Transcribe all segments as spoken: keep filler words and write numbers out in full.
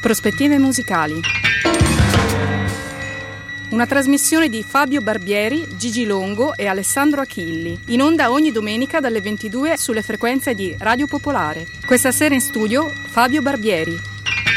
Prospettive musicali. Una trasmissione di Fabio Barbieri, Gigi Longo e Alessandro Achilli, in onda ogni domenica dalle ventidue sulle frequenze di Radio Popolare. Questa sera in studio Fabio Barbieri.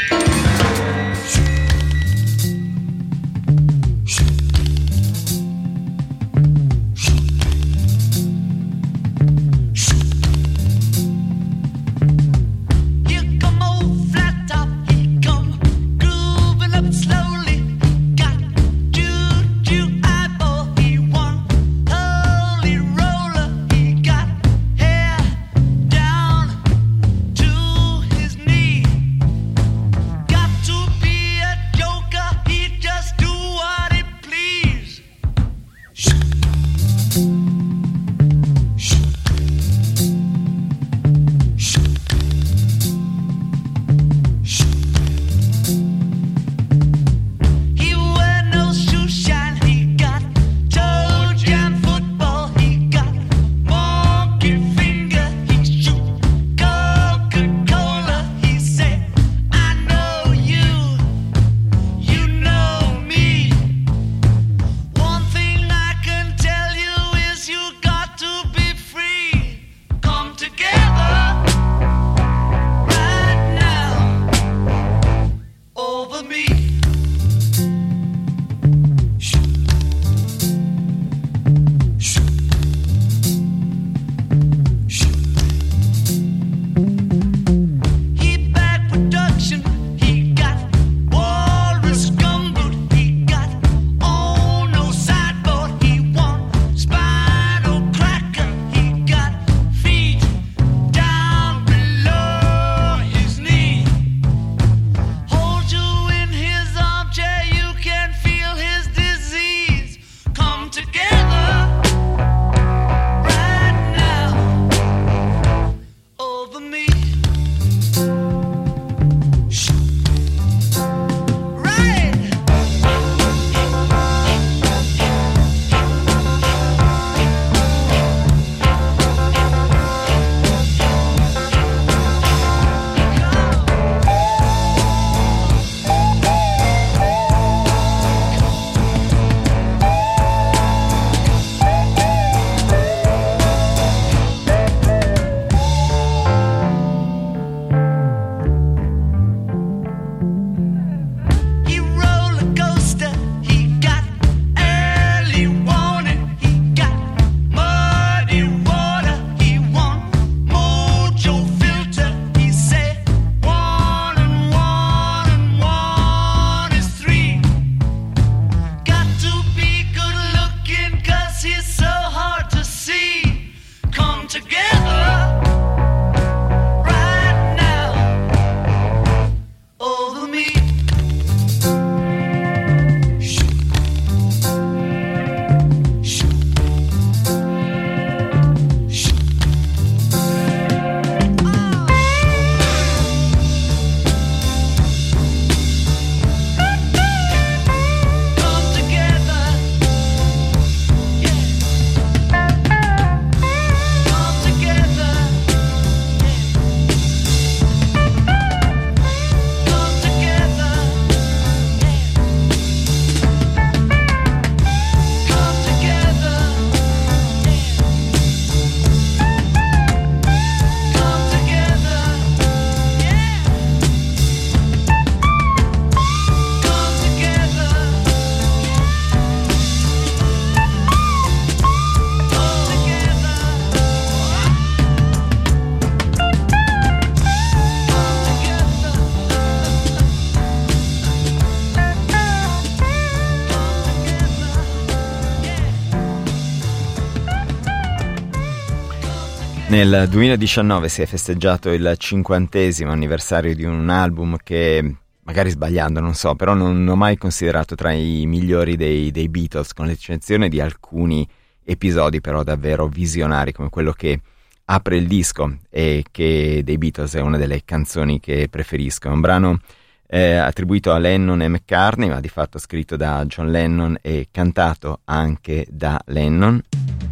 Nel duemiladiciannove si è festeggiato il cinquantesimo anniversario di un album che, magari sbagliando, non so, però non ho mai considerato tra i migliori dei, dei Beatles, con l'eccezione di alcuni episodi però davvero visionari, come quello che apre il disco e che dei Beatles è una delle canzoni che preferisco. È un brano eh, attribuito a Lennon e McCartney, ma di fatto scritto da John Lennon e cantato anche da Lennon.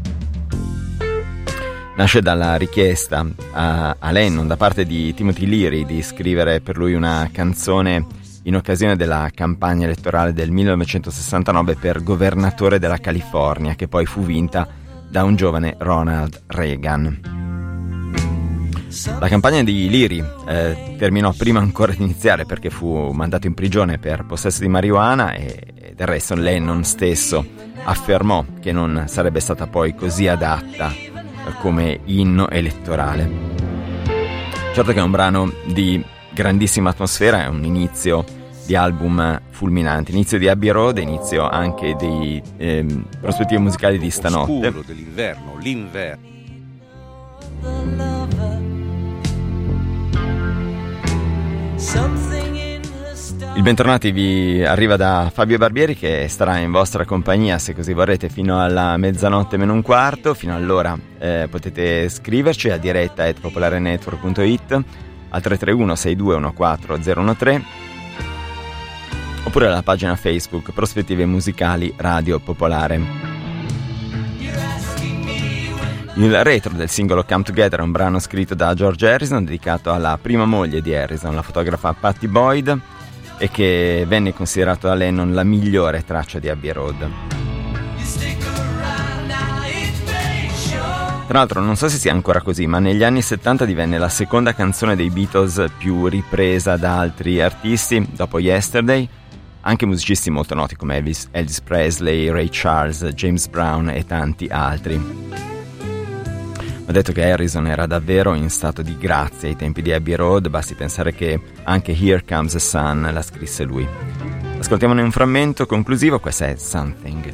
Nasce dalla richiesta a, a Lennon da parte di Timothy Leary di scrivere per lui una canzone in occasione della campagna elettorale del millenovecentosessantanove per governatore della California, che poi fu vinta da un giovane Ronald Reagan. La campagna di Leary eh, terminò prima ancora di iniziare, perché fu mandato in prigione per possesso di marijuana, e, e del resto Lennon stesso affermò che non sarebbe stata poi così adatta eh, come inno elettorale. Certo che è un brano di grandissima atmosfera, è un inizio di album fulminante, inizio di Abbey Road, inizio anche di eh, prospettive musicali di stanotte. Oscuro dell'inverno, l'inverno. Il bentornati vi arriva da Fabio Barbieri, che starà in vostra compagnia, se così vorrete, fino alla mezzanotte meno un quarto. Fino allora eh, potete scriverci a diretta at popolarenetwork punto it, al tre tre uno sei due uno quattro zero uno tre, oppure alla pagina Facebook Prospettive Musicali Radio Popolare. Il retro del singolo Come Together è un brano scritto da George Harrison, dedicato alla prima moglie di Harrison, la fotografa Patty Boyd, e che venne considerato da Lennon la migliore traccia di Abbey Road. Tra l'altro, non so se sia ancora così, ma negli anni settanta divenne la seconda canzone dei Beatles più ripresa da altri artisti, dopo Yesterday, anche musicisti molto noti come Elvis, Elvis Presley, Ray Charles, James Brown e tanti altri. Ho detto che Harrison era davvero in stato di grazia ai tempi di Abbey Road, basti pensare che anche Here Comes the Sun la scrisse lui. Ascoltiamone un frammento conclusivo, questa è Something.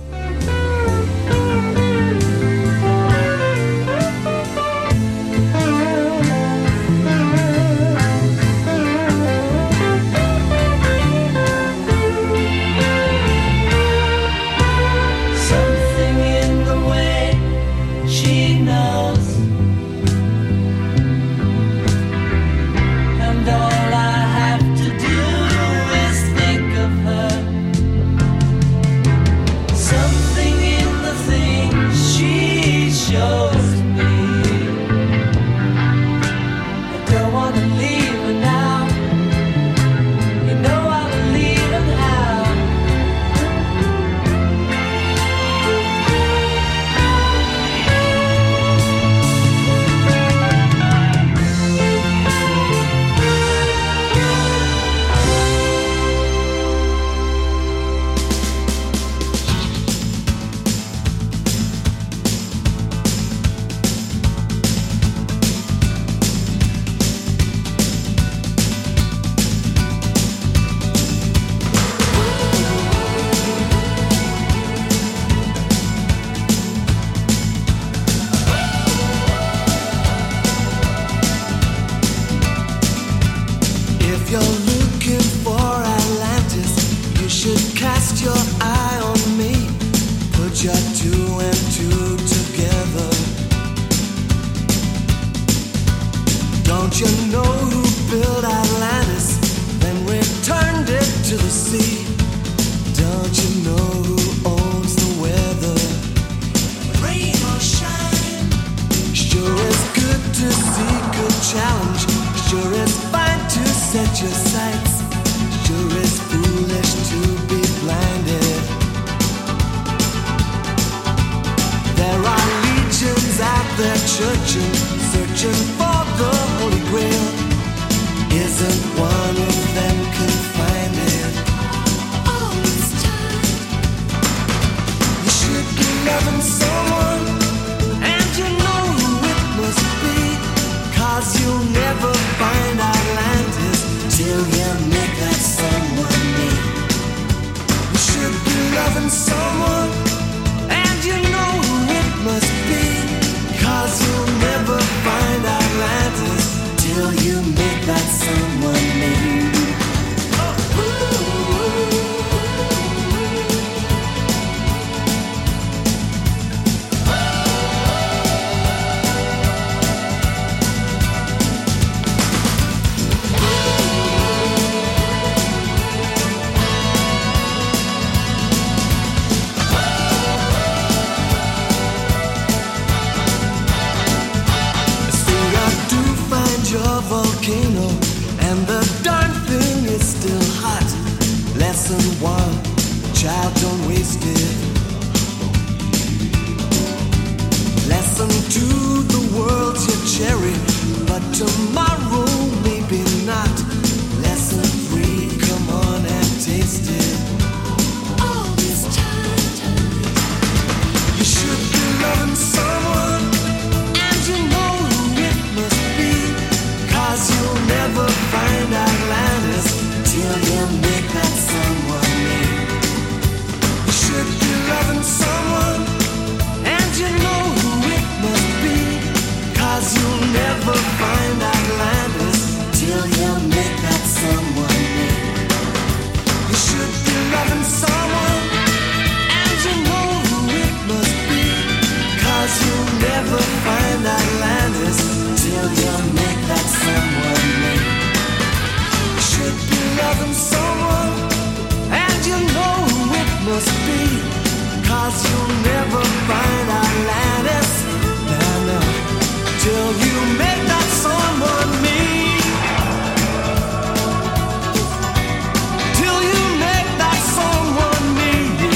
tomorrow, maybe not. Lesson three, come on and taste it. All this time, you should be loving someone, and you know who it must be, 'cause you'll never find Atlantis till you make that someone me. You should be loving someone, and you know who it must be, 'cause you'll never find Atlantis till you make that someone me. You should be loving someone, and you know who it must be, 'cause you'll never find Atlantis till you make that someone me. You should be loving someone, and you know who it must be, 'cause you'll never find Atlantis, no, no, till you make that someone me. Till you make that someone me.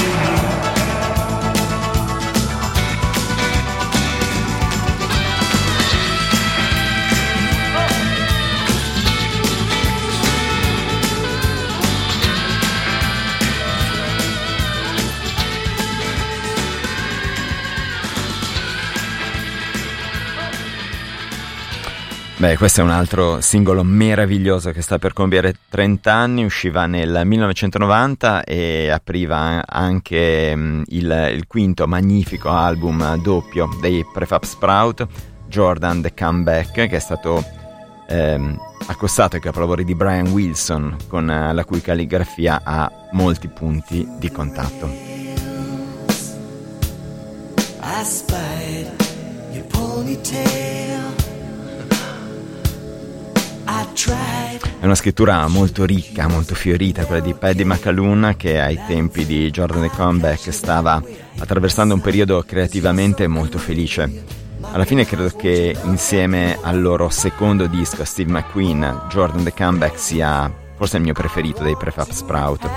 Beh, questo è un altro singolo meraviglioso che sta per compiere trenta anni, usciva nel millenovecentonovanta e apriva anche um, il, il quinto magnifico album doppio dei Prefab Sprout, Jordan The Comeback, che è stato ehm, accostato ai capolavori di Brian Wilson, con uh, la cui calligrafia ha molti punti di contatto. I spied your ponytail. È una scrittura molto ricca, molto fiorita, quella di Paddy McAloon, che ai tempi di Jordan The Comeback stava attraversando un periodo creativamente molto felice. Alla fine credo che insieme al loro secondo disco, Steve McQueen, Jordan The Comeback sia forse il mio preferito dei Prefab Sprout.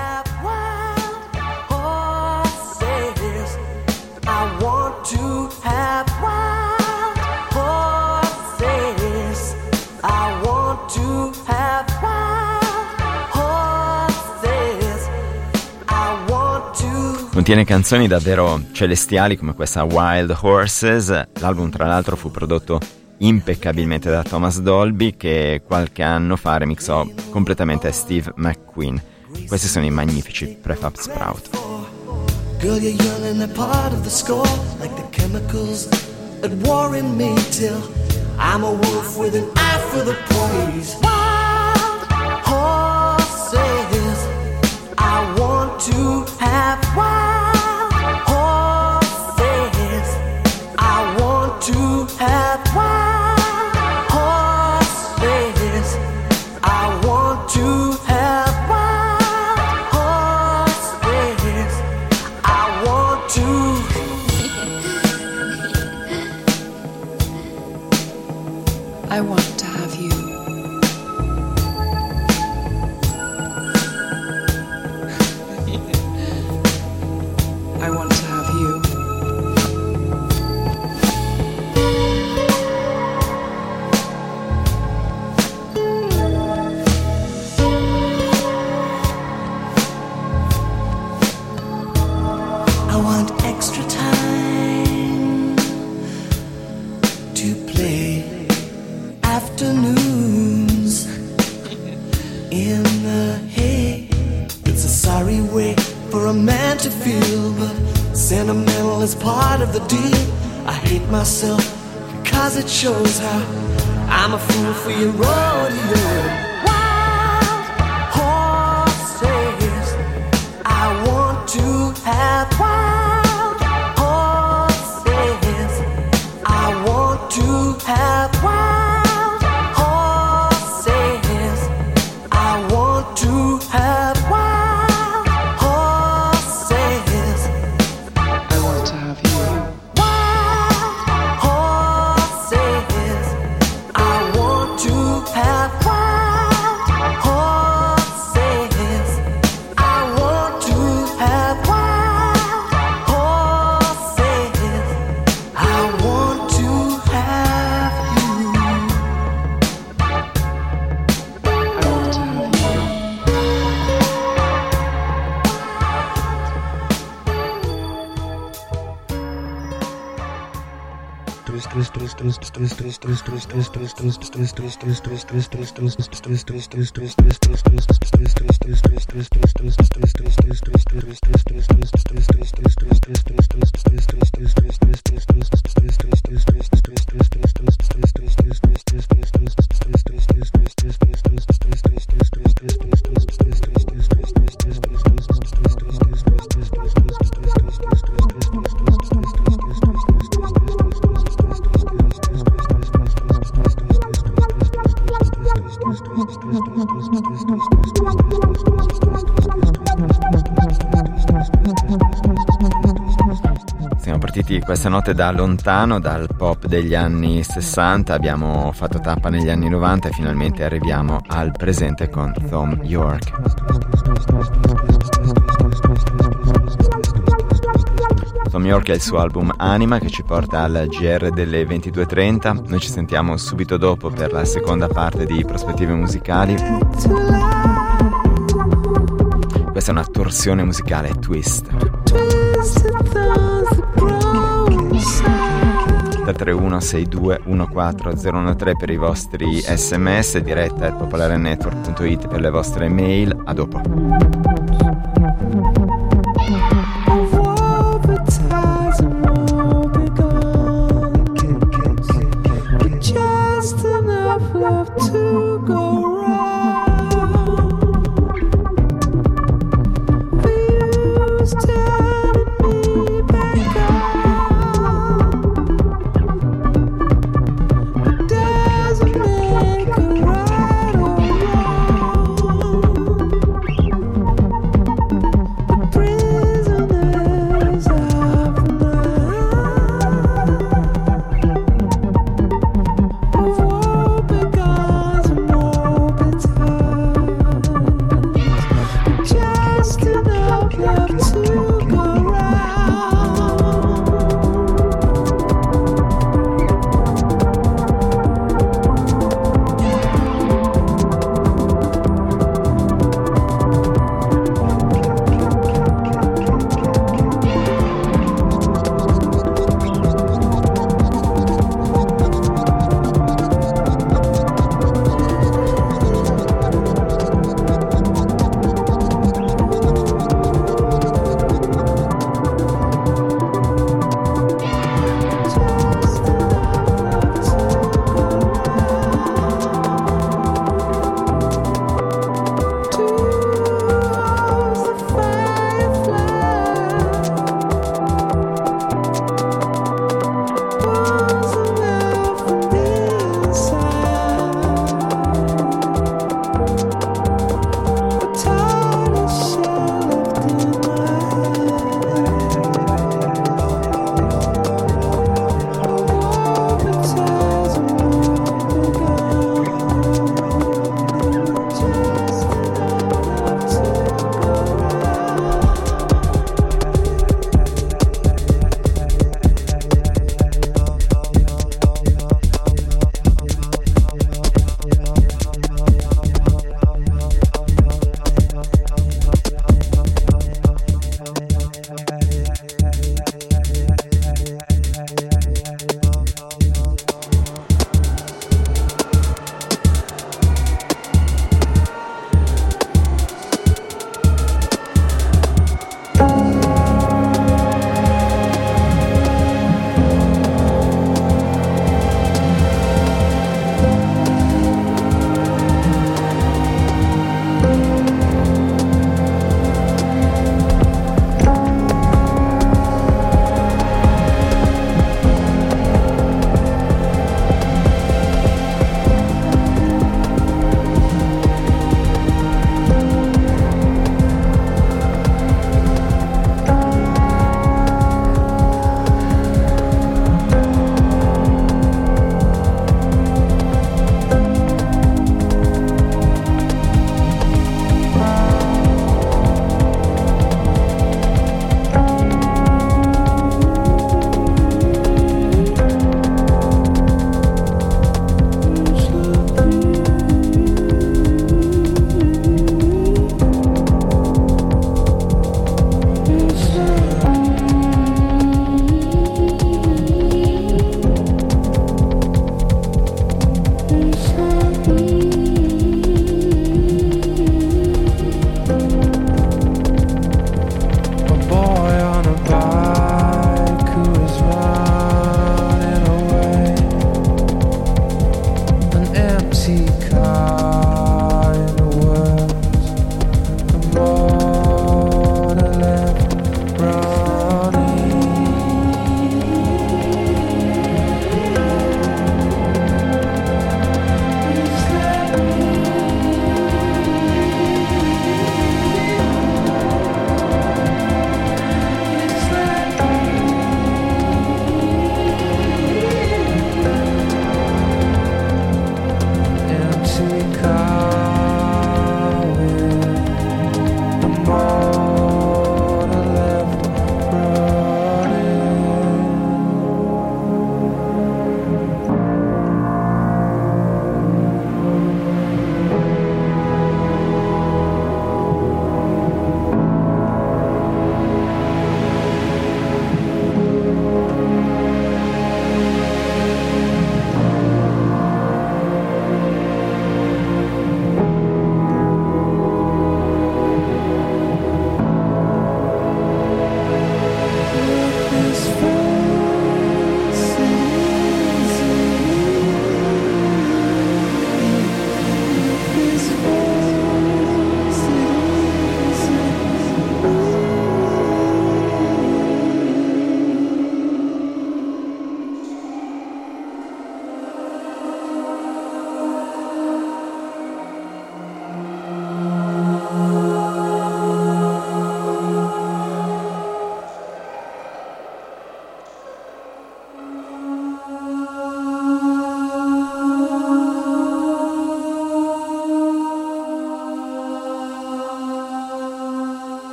Contiene canzoni davvero celestiali come questa Wild Horses. L'album tra l'altro fu prodotto impeccabilmente da Thomas Dolby, che qualche anno fa remixò completamente Steve McQueen. Questi sono i magnifici Prefab Sprout. Girl, you're young and a part of the score, like the chemicals at war in me, till I'm a wolf with an eye for the praise. Wild horses, I want to have wild horses, I want to have wild horses, I want to have wild horses, I want to. I want to have you. I want to have you. I want extra time to play afternoons in the hay. It's a sorry way for a man to feel, but sentimental is part of the deal. I hate myself because it shows how I'm a fool for your rodeo. Wild horses, I want to have wild horses, I want to have wild horses, I want to have wild horses, I want to have you. wild horses, I want to have wild Siamo partiti questa notte da lontano, dal pop degli anni sessanta, abbiamo fatto tappa negli anni novanta e finalmente arriviamo al presente con Thom Yorke. Thom Yorke è il suo album Anima che ci porta al G R delle ventidue e trenta. Noi ci sentiamo subito dopo per la seconda parte di Prospettive Musicali. Questa è una torsione musicale, Twist. tre uno sei due uno quattro zero uno tre per i vostri sms, diretta at popolarenetwork punto it per le vostre mail. A dopo. Just enough love to